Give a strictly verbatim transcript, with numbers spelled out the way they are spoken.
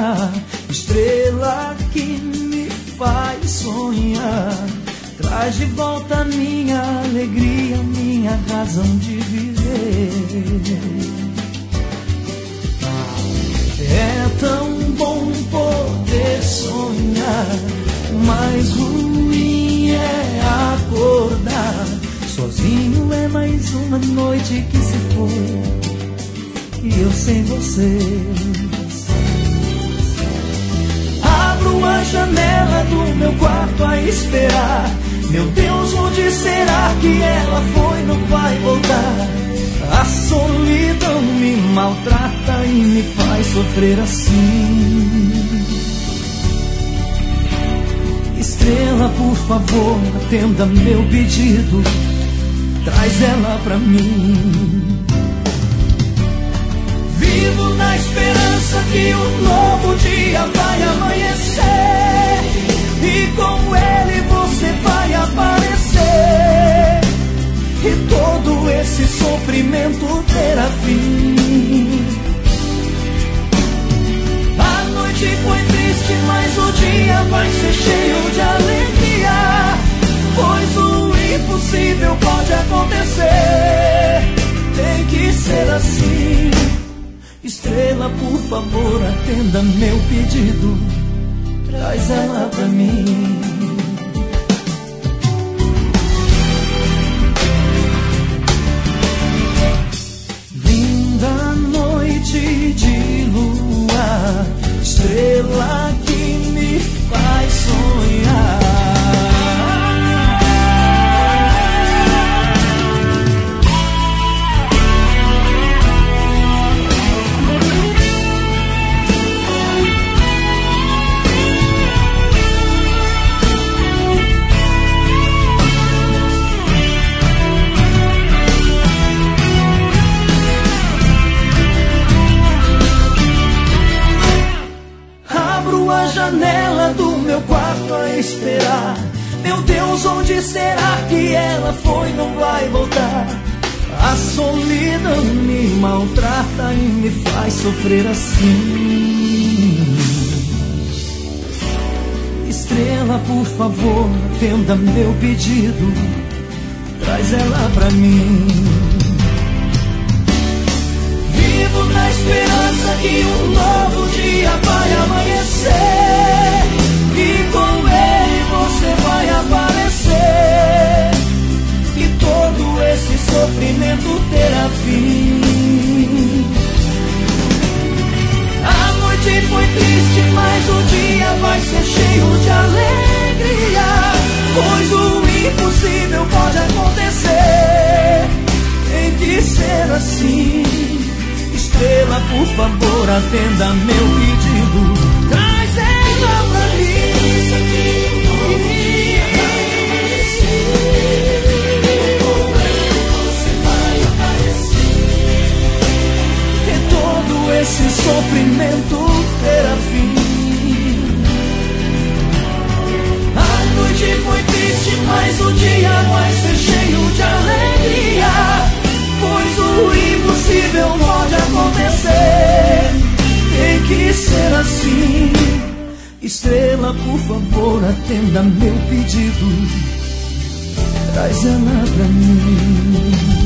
brilhar, estrela que me faz sonhar. Traz de volta minha alegria, minha razão de viver. É tão bom poder sonhar, mas ruim é acordar. Sozinho é mais uma noite que se foi, e eu sem você. Abro a janela do meu quarto a esperar. Meu Deus, onde será que ela foi? Não vai voltar. A solidão me maltrata e me faz sofrer assim. Estrela, por favor, atenda meu pedido. Traz ela pra mim. Vivo na esperança que um novo dia vai amanhecer, e com ele você vai aparecer, e todo esse sofrimento terá fim. A noite foi triste, mas o dia vai ser cheio de alegria, pois o impossível pode acontecer. Tem que ser assim. Estrela, por favor, atenda meu pedido. Traz ela pra mim. Linda noite de lua, estrela que me faz sonhar. Janela do meu quarto a esperar. Meu Deus, onde será que ela foi? Não vai voltar. A solidão me maltrata e me faz sofrer assim. Estrela, por favor, atenda meu pedido. Traz ela pra mim. Vivo na esperança que um novo dia vai amanhecer, e com ele você vai aparecer, e todo esse sofrimento terá fim. A noite foi triste, mas o dia vai ser cheio de alegria, pois o impossível pode acontecer. Tem que ser assim. Estrela, por favor, atenda meu pedido. Traz ela pra mim. E todo esse sofrimento terá fim. A noite foi triste, mas o dia vai ser cheio de alegria, pois o impossível pode acontecer. Tem que ser assim. Estrela, por favor, atenda meu pedido. Traz ela pra mim.